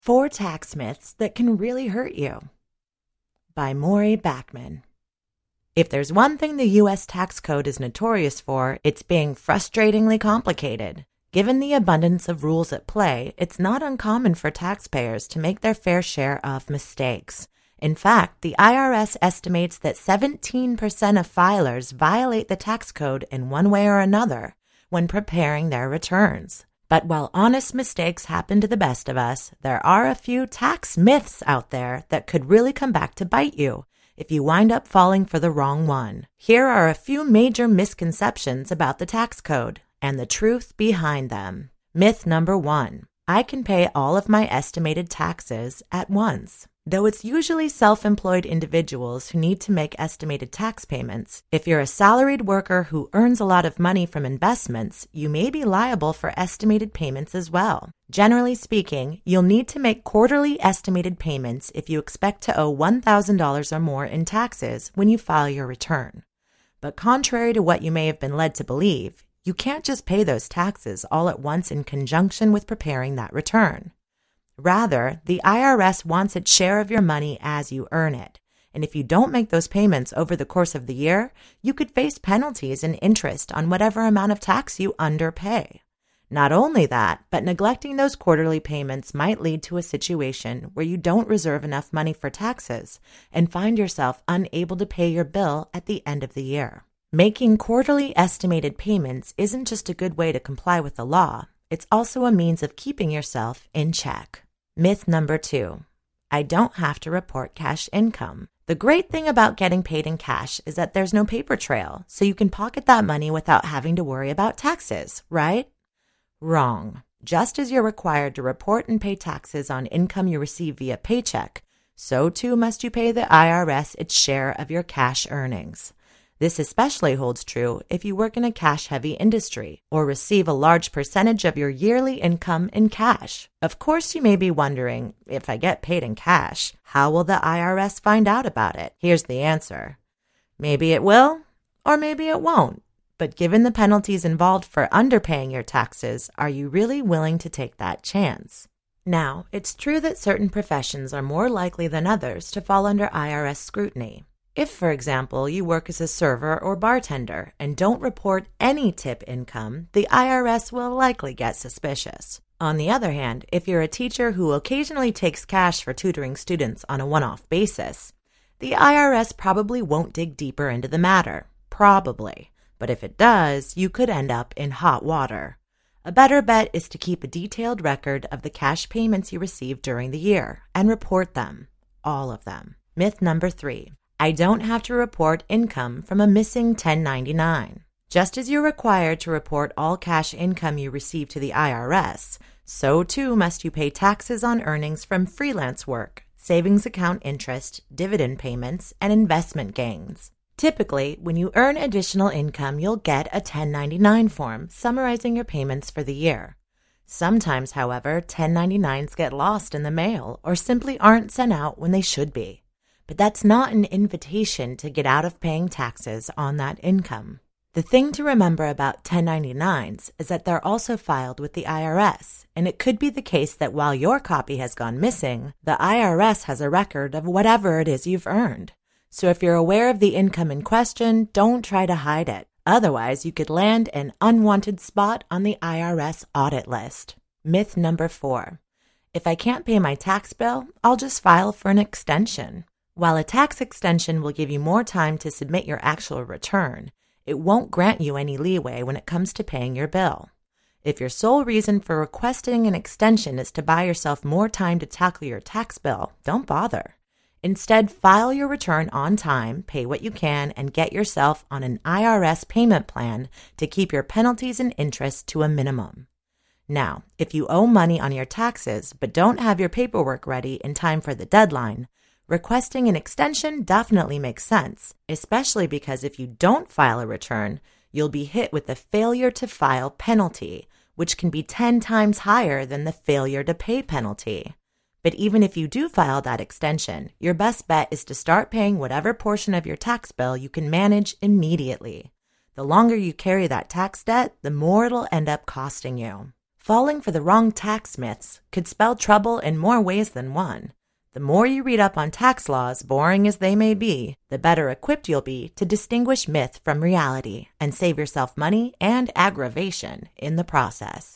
4 Tax Myths That Can Really Hurt You by Maury Backman. If there's one thing the U.S. tax code is notorious for, it's being frustratingly complicated. Given the abundance of rules at play, it's not uncommon for taxpayers to make their fair share of mistakes. In fact, the IRS estimates that 17% of filers violate the tax code in one way or another when preparing their returns. But while honest mistakes happen to the best of us, there are a few tax myths out there that could really come back to bite you if you wind up falling for the wrong one. Here are a few major misconceptions about the tax code and the truth behind them. Myth number 1. I can pay all of my estimated taxes at once. Though it's usually self-employed individuals who need to make estimated tax payments, if you're a salaried worker who earns a lot of money from investments, you may be liable for estimated payments as well. Generally speaking, you'll need to make quarterly estimated payments if you expect to owe $1,000 or more in taxes when you file your return. But contrary to what you may have been led to believe, you can't just pay those taxes all at once in conjunction with preparing that return. Rather, the IRS wants its share of your money as you earn it. And if you don't make those payments over the course of the year, you could face penalties and interest on whatever amount of tax you underpay. Not only that, but neglecting those quarterly payments might lead to a situation where you don't reserve enough money for taxes and find yourself unable to pay your bill at the end of the year. Making quarterly estimated payments isn't just a good way to comply with the law, it's also a means of keeping yourself in check. Myth number 2. I don't have to report cash income. The great thing about getting paid in cash is that there's no paper trail, so you can pocket that money without having to worry about taxes, right? Wrong. Just as you're required to report and pay taxes on income you receive via paycheck, so too must you pay the IRS its share of your cash earnings. This especially holds true if you work in a cash-heavy industry or receive a large percentage of your yearly income in cash. Of course, you may be wondering, if I get paid in cash, how will the IRS find out about it? Here's the answer. Maybe it will, or maybe it won't. But given the penalties involved for underpaying your taxes, are you really willing to take that chance? Now, it's true that certain professions are more likely than others to fall under IRS scrutiny. If, for example, you work as a server or bartender and don't report any tip income, the IRS will likely get suspicious. On the other hand, if you're a teacher who occasionally takes cash for tutoring students on a one-off basis, the IRS probably won't dig deeper into the matter. Probably. But if it does, you could end up in hot water. A better bet is to keep a detailed record of the cash payments you receive during the year and report them. All of them. Myth number 3. I don't have to report income from a missing 1099. Just as you're required to report all cash income you receive to the IRS, so too must you pay taxes on earnings from freelance work, savings account interest, dividend payments, and investment gains. Typically, when you earn additional income, you'll get a 1099 form summarizing your payments for the year. Sometimes, however, 1099s get lost in the mail or simply aren't sent out when they should be. But that's not an invitation to get out of paying taxes on that income. The thing to remember about 1099s is that they're also filed with the IRS, and it could be the case that while your copy has gone missing, the IRS has a record of whatever it is you've earned. So if you're aware of the income in question, don't try to hide it. Otherwise, you could land an unwanted spot on the IRS audit list. Myth number 4. If I can't pay my tax bill, I'll just file for an extension. While a tax extension will give you more time to submit your actual return, it won't grant you any leeway when it comes to paying your bill. If your sole reason for requesting an extension is to buy yourself more time to tackle your tax bill, don't bother. Instead, file your return on time, pay what you can, and get yourself on an IRS payment plan to keep your penalties and interest to a minimum. Now, if you owe money on your taxes but don't have your paperwork ready in time for the deadline, requesting an extension definitely makes sense, especially because if you don't file a return, you'll be hit with the failure to file penalty, which can be 10 times higher than the failure to pay penalty. But even if you do file that extension, your best bet is to start paying whatever portion of your tax bill you can manage immediately. The longer you carry that tax debt, the more it'll end up costing you. Falling for the wrong tax myths could spell trouble in more ways than one. The more you read up on tax laws, boring as they may be, the better equipped you'll be to distinguish myth from reality and save yourself money and aggravation in the process.